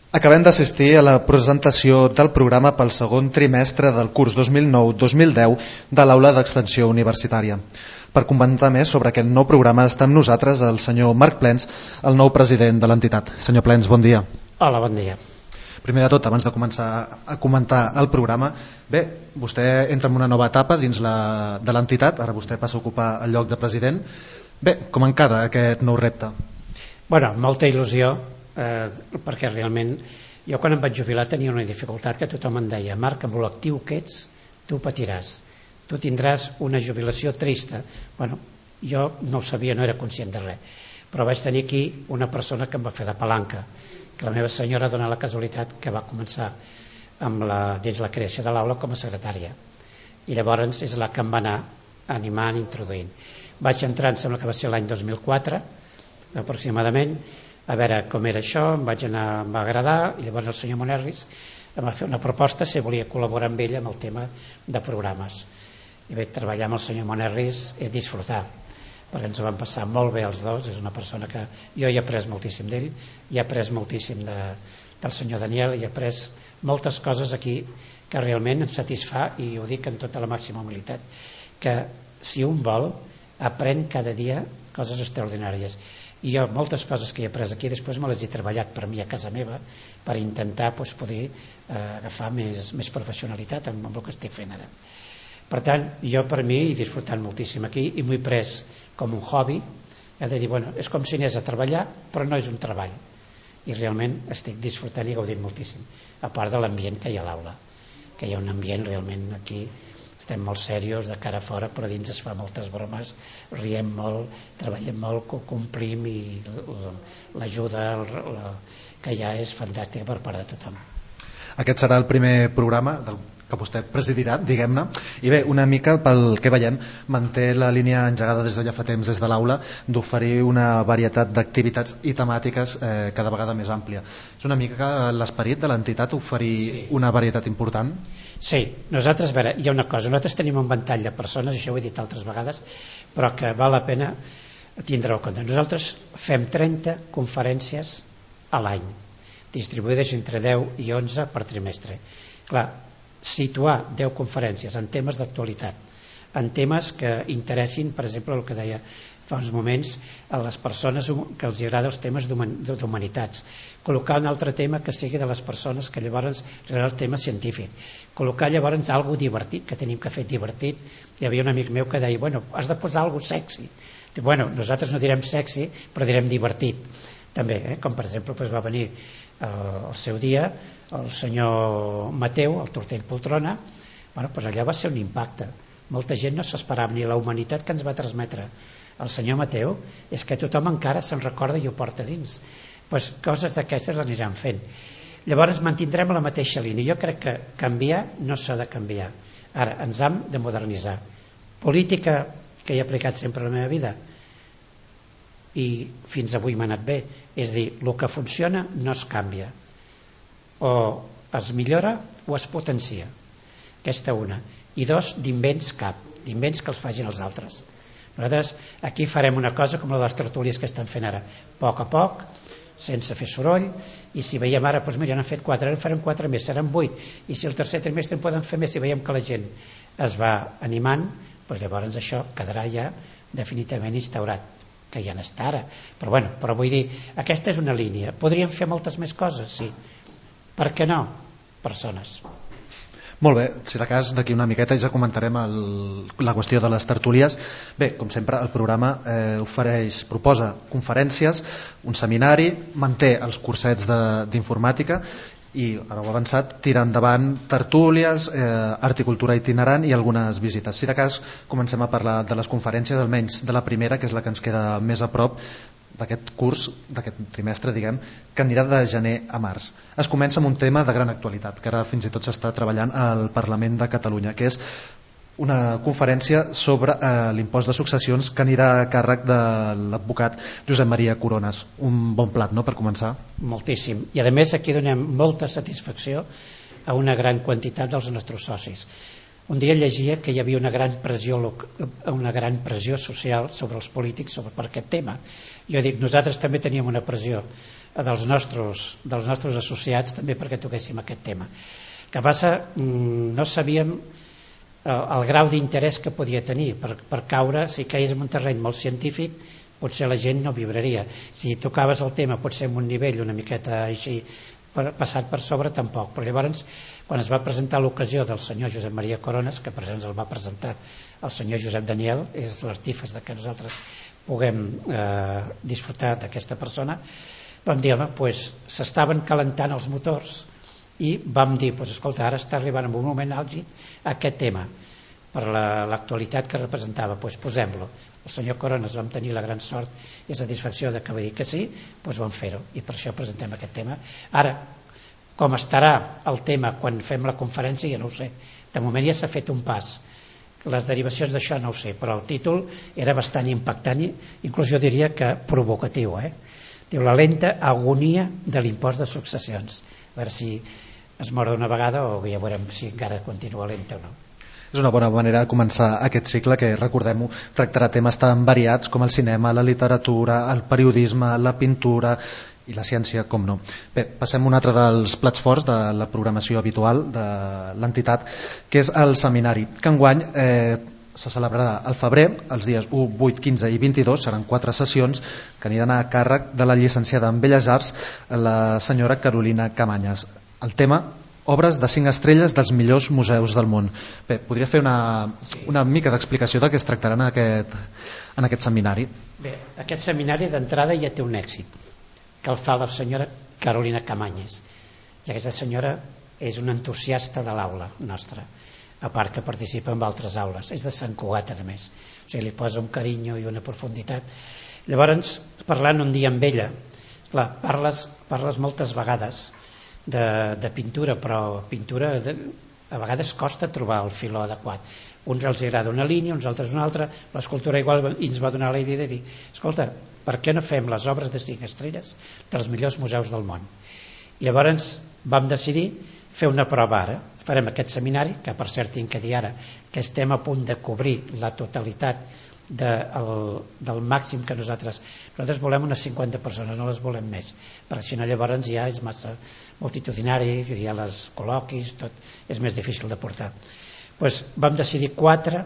Acabem d'assistir a la presentació del programa pel segon trimestre del curs 2009-2010 de l'Aula d'Extensió Universitària. Per comentar més sobre aquest nou programa està amb nosaltres el senyor Marc Plens, el nou president de l'entitat. Senyor Plens, bon dia. Hola, bon dia. Primer de tot, abans de començar a comentar el programa, bé, vostè entra en una nova etapa dins de l'entitat, ara vostè passa a ocupar el lloc de president. Bé, com encara aquest nou repte? Bueno, molta il·lusió, perquè realment jo quan em vaig jubilar tenia una dificultat que tothom em deia: Marc, amb l'actiu que ets tu patiràs, tu tindràs una jubilació trista. Bueno, jo no ho sabia, no era conscient de res, però vaig tenir aquí una persona que em va fer de palanca, que la meva senyora dona la casualitat que va començar dins la creació de l'aula com a secretària, i llavors és la que em va anar animant, introduint. Vaig entrar, em sembla que va ser l'any 2004 aproximadament, a veure com era això, em va agradar, i llavors el senyor Monerris em va fer una proposta si volia col·laborar amb ell amb el tema de programes. I bé, treballar amb el senyor Monerris és disfrutar, perquè ens ho vam passar molt bé els dos. És una persona que jo he après moltíssim d'ell, i he après moltíssim del senyor Daniel, i he après moltes coses aquí que realment ens satisfà, i ho dic amb tota la màxima humilitat, que si un vol aprèn cada dia coses extraordinàries. I jo moltes coses que he après aquí després me les he treballat per mi a casa meva per intentar poder agafar més professionalitat amb el que estic fent ara. Per tant, jo per mi he disfrutat moltíssim aquí, i m'ho he pres com un hobby. He de dir, bueno, és com si anés a treballar, però no és un treball, i realment estic disfrutant i gaudint moltíssim, a part de l'ambient que hi ha a l'aula, que hi ha un ambient realment aquí. Estem molt serios de cara a fora, però dins es fa moltes bromes, riem molt, treballem molt, complim, i l'ajuda que hi ha és fantàstica per part de tothom. Aquest serà el primer programa que vostè presidirà, diguem-ne, i bé, una mica pel que veiem manté la línia engegada des de ja fa temps des de l'aula d'oferir una varietat d'activitats i temàtiques cada vegada més àmplia. És una mica l'esperit de l'entitat, oferir una varietat important? Sí, nosaltres, a veure, hi ha una cosa, nosaltres tenim un ventall de persones, això ho he dit altres vegades, però que val la pena tindre en compte. Nosaltres fem 30 conferències a l'any, distribuïdes entre 10 i 11 per trimestre. Clar, situar 10 conferències en temes d'actualitat, en temes que interessin, per exemple, el que deia fa uns moments, a les persones que els agrada els temes d'humanitats, col·locar un altre tema que sigui de les persones que llavors els agrada el tema científic, col·locar llavors alguna divertit, que tenim que fer divertit. Hi havia un amic meu que deia, bueno, has de posar alguna sexy. Bueno, nosaltres no direm sexy, però direm divertit també, com per exemple va venir el seu dia el senyor Mateu, el Tortell Poltrona. Bueno, allà va ser un impacte, molta gent no s'esperava, ni la humanitat que ens va transmetre el senyor Mateu, és que tothom encara se'n recorda i ho porta dins. Coses d'aquestes les anirem fent. Llavors mantindrem la mateixa línia. Jo crec que canviar no s'ha de canviar, ara ens hem de modernitzar. Política que he aplicat sempre a la meva vida, i fins avui m'ha anat bé, és dir, el que funciona no es canvia, o es millora o es potencia. Aquesta una. I dos, d'invents cap, d'invents que els facin els altres. Nosaltres aquí farem una cosa com la de les tertúlies que estan fent ara, a poc, sense fer soroll, i si veiem ara, mira, n'han fet 4, ara en farem 4 més, seran 8, i si el tercer trimestre en poden fer més, si veiem que la gent es va animant, llavors això quedarà ja definitivament instaurat, que ja n'està ara. Però vull dir, aquesta és una línia. Podríem fer moltes més coses, sí. Per què no? Persones. Molt bé, si de cas d'aquí una miqueta ja comentarem la qüestió de les tertúlies. Bé, com sempre el programa proposa conferències, un seminari, manté els cursets d'informàtica i, ara ho he avançat, tira endavant tertúlies, horticultura itinerant i algunes visites. Si de cas comencem a parlar de les conferències, almenys de la primera, que és la que ens queda més a prop d'aquest curs, d'aquest trimestre, diguem, que anirà de gener a març. Es comença amb un tema de gran actualitat, que ara fins i tot s'està treballant al Parlament de Catalunya, que és una conferència sobre l'impost de successions que anirà a càrrec de l'advocat Josep Maria Coronas. Un bon plat, no?, per començar. Moltíssim. I a més aquí donem molta satisfacció a una gran quantitat dels nostres socis. un dia llegia que hi havia una gran pressió social sobre els polítics per aquest tema. Jo dic, nosaltres també teníem una pressió dels nostres associats també perquè toquéssim aquest tema. Que passa, no sabíem el grau d'interès que podia tenir per caure. Si caigués en un terreny molt científic potser la gent no vibraria, si tocaves el tema potser en un nivell una miqueta així passat per sobre tampoc. Però llavors quan es va presentar l'ocasió del senyor Josep Maria Corones, que per exemple el va presentar el senyor Josep Daniel, és l'artífex que nosaltres puguem disfrutar d'aquesta persona, vam dir, home, s'estaven calentant els motors i vam dir, escolta, ara està arribant en un moment àlgid aquest tema per l'actualitat que representava, posem-lo. El senyor Corones vam tenir la gran sort i satisfacció de que va dir que sí, vam fer-ho i per això presentem aquest tema. Ara, com estarà el tema quan fem la conferència ja no ho sé, de moment ja s'ha fet un pas, les derivacions d'això no ho sé, però el títol era bastant impactant, inclús jo diria que provocatiu, diu la lenta agonia de l'impost de successions. A veure si es mor d'una vegada o ja veurem si encara continua lenta o no. És una bona manera de començar aquest cicle que, recordem-ho, tractarà temes tan variats com el cinema, la literatura, el periodisme, la pintura i la ciència, com no. Bé, passem a un altre dels plats forts de la programació habitual de l'entitat, que és el seminari, que enguany se celebrarà al febrer, els dies 1, 8, 15 i 22, seran 4 sessions que aniran a càrrec de la llicenciada en Belles Arts, la senyora Carolina Camanyes. El tema, obres de 5 estrelles dels millors museus del món. Bé, podria fer una mica d'explicació de què es tractarà en aquest seminari? Bé, aquest seminari d'entrada ja té un èxit, que el fa la senyora Carolina Camanyes. I aquesta senyora és una entusiasta de l'aula nostra, a part que participa en altres aules. És de Sant Cugat, a més. O sigui, li posa un carinyo i una profunditat. Llavors, parlant un dia amb ella, parles moltes vegades de pintura, però pintura a vegades costa trobar el filó adequat. Uns els agrada una línia, uns altres una altra. L'escultura igual ens va donar la idea de dir, escolta, per què no fem les obres de 5 estrelles dels millors museus del món? I llavors vam decidir fer una prova ara. Farem aquest seminari, que per cert tinc que dir ara que estem a punt de cobrir la totalitat del màxim que nosaltres volem unes 50 persones, no les volem més, perquè si no llavors ja és massa multitudinari, hi ha les col·loquis, tot és més difícil de portar. Vam decidir 4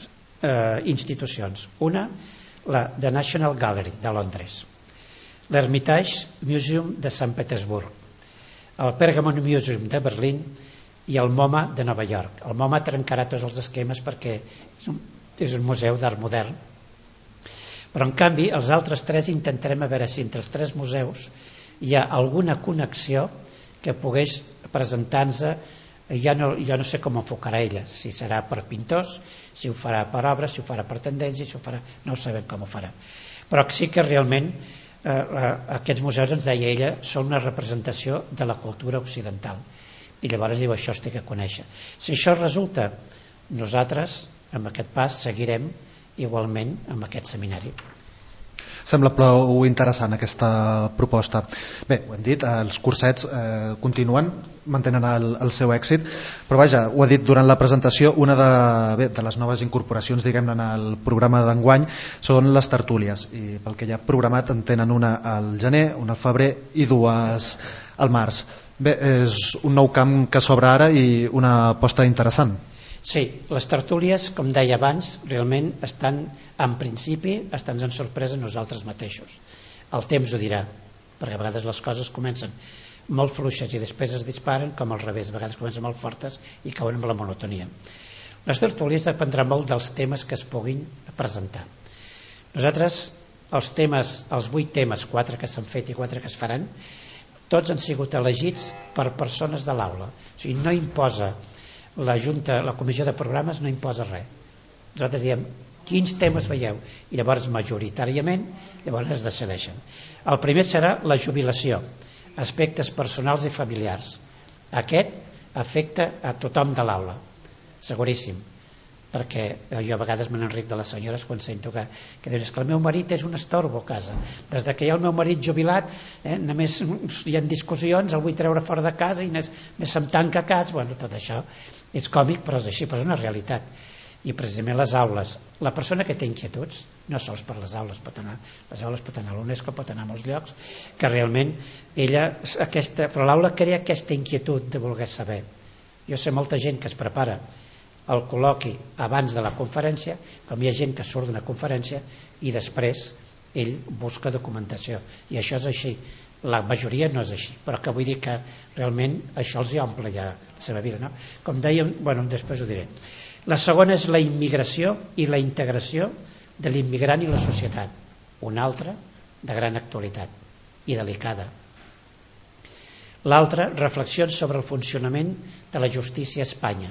institucions. Una, la The National Gallery de Londres, l'Hermitage Museum de Sant Petersburg, el Pergamon Museum de Berlín i el MoMA de Nova York. El MoMA trencarà tots els esquemes perquè és un museu d'art modern, però en canvi els altres 3 intentarem a veure si entre els 3 museus hi ha alguna connexió que pogués presentar-nos. Jo no sé com enfocarà ella, si serà per pintors, si ho farà per obres, si ho farà per tendències, no sabem com ho farà, però sí que realment aquests museus, ens deia ella, són una representació de la cultura occidental, i llavors diu, això es té que conèixer. Si això resulta, nosaltres amb aquest pas seguirem igualment amb aquest seminari. Sembla prou interessant aquesta proposta. Bé, ho hem dit, els cursets continuen, mantenen el seu èxit, però vaja, ho ha dit durant la presentació, una de les noves incorporacions, diguem-ne, en el programa d'enguany són les tertúlies, i pel que ja ha programat en tenen una al gener, una al febrer i 2 al març. Bé, és un nou camp que s'obre ara i una aposta interessant. Sí, les tertúlies, com deia abans, realment en principi estan en sorpresa nosaltres mateixos. El temps ho dirà, perquè a vegades les coses comencen molt fluixes i després es disparen, com al revés, a vegades comencen molt fortes i cauen amb la monotonia. Les tertúlies dependrà molt dels temes que es puguin presentar. Nosaltres, els 8 temes, 4 que s'han fet i 4 que es faran, tots han sigut elegits per persones de l'aula. O sigui, no imposa la Junta, la Comissió de Programes no imposa res. Nosaltres diem quins temes veieu i llavors majoritàriament llavors es decideixen. El primer serà la jubilació, aspectes personals i familiars. Aquest afecta a tothom de l'aula, seguríssim, perquè jo a vegades me n'enric de les senyores quan sento que diuen que el meu marit és un estorbo a casa, des que hi ha el meu marit jubilat, només hi ha discussions, el vull treure fora de casa i més se'm tanca a casa. Bueno, tot això és còmic, però és així, però és una realitat. I precisament les aules, la persona que té inquietuds, no sols per les aules pot anar a l'UNESCO, pot anar a molts llocs, que realment però l'aula crea aquesta inquietud de voler saber. Jo sé molta gent que es prepara el col·loqui abans de la conferència, com hi ha gent que surt d'una conferència i després ell busca documentació, i això és així. La majoria no és així, però que vull dir que realment això els hi omple ja la seva vida, no? Com dèiem, bueno, després ho diré. La segona és la immigració i la integració de l'immigrant i la societat, una altra de gran actualitat i delicada. L'altra, reflexions sobre el funcionament de la justícia a Espanya.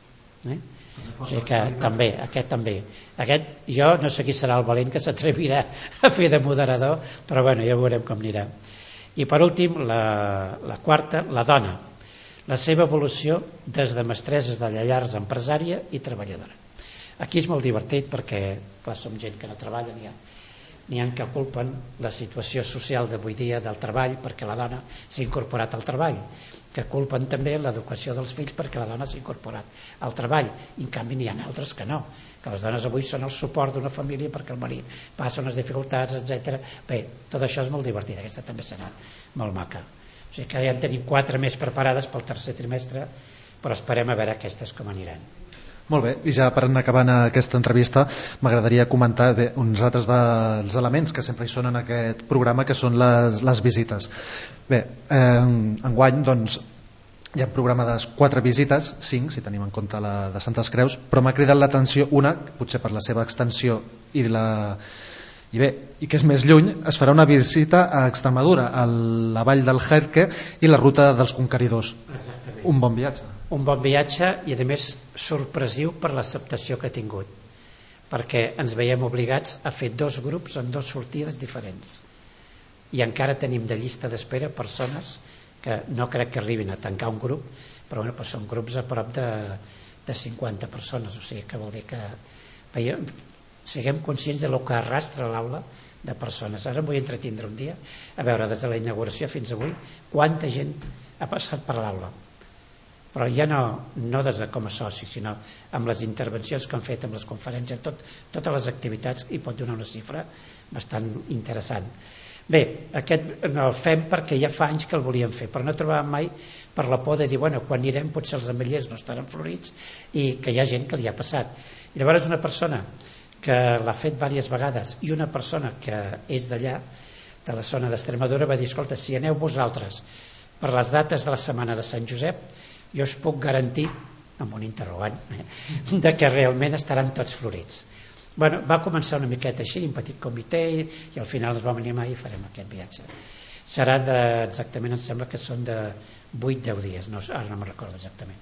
O sigui que també, aquest jo no sé qui serà el valent que s'atrevirà a fer de moderador, però bueno, ja veurem com anirà. I per últim, la quarta, la dona, la seva evolució des de mestreses de llars, empresària i treballadora. Aquí és molt divertit perquè clar, som gent que no treballa, n'hi ha que culpen la situació social d'avui dia del treball perquè la dona s'ha incorporat al treball, que culpen també l'educació dels fills perquè la dona s'ha incorporat al treball, i en canvi n'hi ha altres que no, que les dones avui són el suport d'una família perquè el marit passa unes dificultats, etc. Bé, tot això és molt divertit, aquesta també serà molt maca. O sigui que ja en tenim 4 més preparades pel tercer trimestre, però esperem a veure aquestes com aniran. Molt bé, i ja per anar acabant aquesta entrevista m'agradaria comentar uns altres dels elements que sempre hi són en aquest programa, que són les visites. Bé, enguany doncs hi ha programades 4 visites, 5 si tenim en compte la de Santes Creus, però m'ha cridat l'atenció una, potser per la seva extensió i que és més lluny. Es farà una visita a Extremadura, a la vall del Jerque i la ruta dels conqueridors. Exactament. Un bon viatge. Un bon viatge i a més sorpresiu per l'acceptació que ha tingut, perquè ens veiem obligats a fer 2 grups en 2 sortides diferents, i encara tenim de llista d'espera persones que no crec que arribin a tancar un grup, però bueno, són grups a prop de 50 persones, o sigui que vol dir que siguem conscients de lo que arrastra l'aula de persones. Ara em vull entretindre un dia a veure des de la inauguració fins avui quanta gent ha passat per l'aula, però ja no des de com a soci, sinó amb les intervencions que han fet, amb les conferències, totes les activitats, i pot donar una xifra bastant interessant. Bé, aquest el fem perquè ja fa anys que el volíem fer, però no trobàvem mai per la por de dir, bueno, quan anirem potser els ametllers no estaran florits i que hi ha gent que li ha passat. I llavors una persona que l'ha fet diverses vegades i una persona que és d'allà, de la zona d'Extremadura, va dir, escolta, si aneu vosaltres per les dates de la setmana de Sant Josep, jo us puc garantir, amb un interrogant, de que realment estaran tots florits. Bueno, va començar una miqueta així, un petit comitè, i al final ens vam animar i farem aquest viatge. Serà exactament, em sembla que són de 8-10 dies, ara no me'n recordo exactament.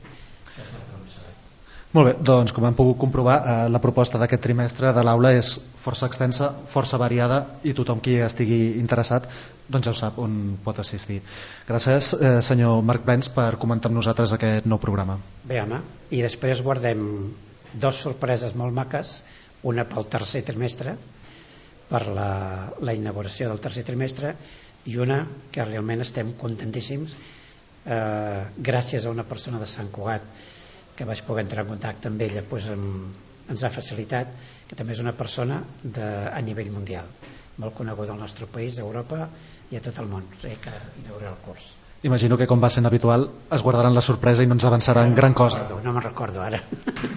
Molt bé, doncs com hem pogut comprovar, la proposta d'aquest trimestre de l'aula és força extensa, força variada, i tothom qui estigui interessat doncs ja ho sap on pot assistir. Gràcies, senyor Marc Brens, per comentar amb nosaltres aquest nou programa. Bé, home, i després guardem 2 sorpreses molt maques, una pel tercer trimestre, per la inauguració del tercer trimestre, i una que realment estem contentíssims gràcies a una persona de Sant Cugat que vaig poder entrar en contacte amb ella, doncs ens ha facilitat, que també és una persona a nivell mundial, molt coneguda al nostre país, a Europa i a tot el món, o sigui que inaugurarà el curs. Imagino que, com va sent habitual, es guardaran la sorpresa i no ens avançaran gran cosa. No me'n recordo ara.